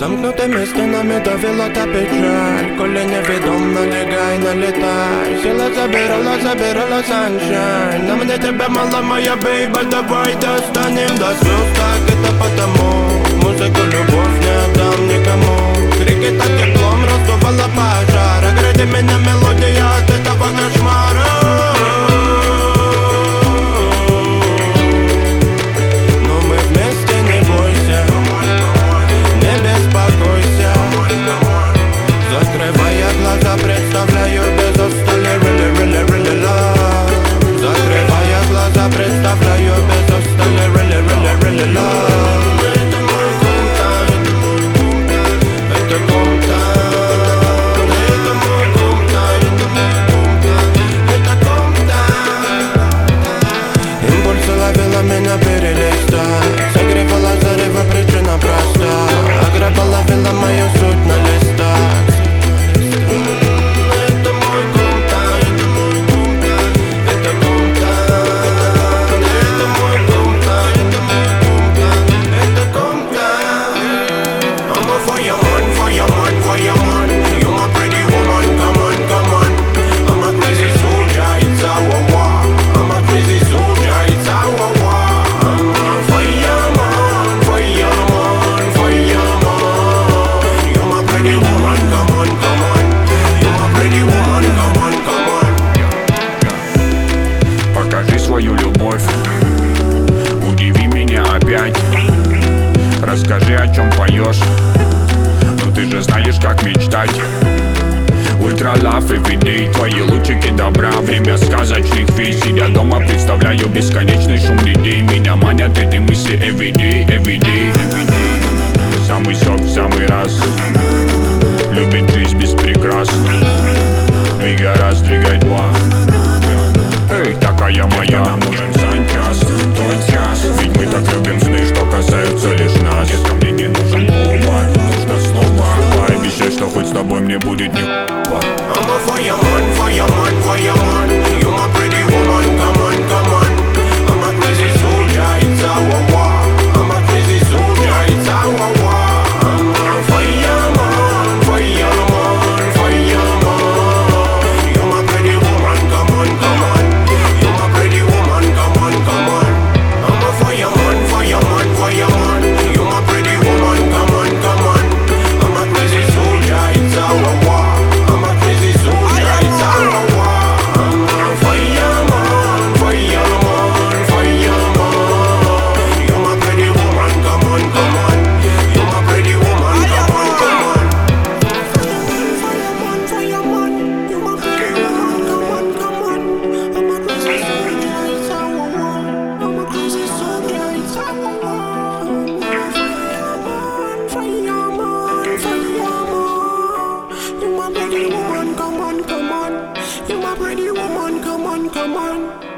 Замкнутыми стенами давила та печаль, коли невідомно лягай, налетай. Сила забирала sunshine. На мне тебя мало, моя бейба, давай достанем до звезд. Так это потому, музыку любовь не отдам никому. Крики так теплом раздувала пожар. Огради меня мелодия от этого кошмара. Но мы вместе, не бойся, не беспокойся. Закрывая глаза, представляю без устали really, really, really love. Закрывая глаза, представляю без устали really, really, really love. Это мой кумтайн, это кумтайн, это мой кумтайн, это кумтайн. Импульсы ловила меня перелистать, согревала зарево, причина проста. Ограбала, ловила мою суть на листах. Свою любовь, удиви меня опять. Расскажи, о чем поешь. Ну ты же знаешь, как мечтать. Ультра лав everyday, твои лучики добра. Время сказочных вест. Сидя дома, представляю бесконечный шум людей. Меня манят эти мысли everyday, everyday. Самый сок в самый раз. Любит жизнь без прикрас. Двигай раз, двигай два. Эй, такая моя, нам нужен санчас, тот час. Ведь мы так любим сны, что касаются лишь нас. Детка, мне не нужен повод, нужно снова. Пообещай, что хоть с тобой мне будет не I'm a fireman, fireman, fireman. You my pretty woman, come on, come on. I'm a crazy soldier, it's our war. I'm a crazy soldier, it's our war. I'm a fireman, fireman, fireman. You my pretty woman, come on, come on. You my pretty woman, come on, come on. I'm a fireman, fireman, fireman. You my pretty woman, come on, come on. I'm a crazy soldier, it's our war. I'm a crazy soldier, it's our war. I'm a fireman, fireman, fireman. You my pretty woman, come on, come on. You my pretty woman, come on, come on. Fireman, fireman, you my pretty woman, come on, come on. I'm a crazy soldier, it's our war. I'm a crazy soldier, it's our war. Fireman, fireman, fireman. You my pretty woman, come on, come on. You my pretty woman, come on, come on.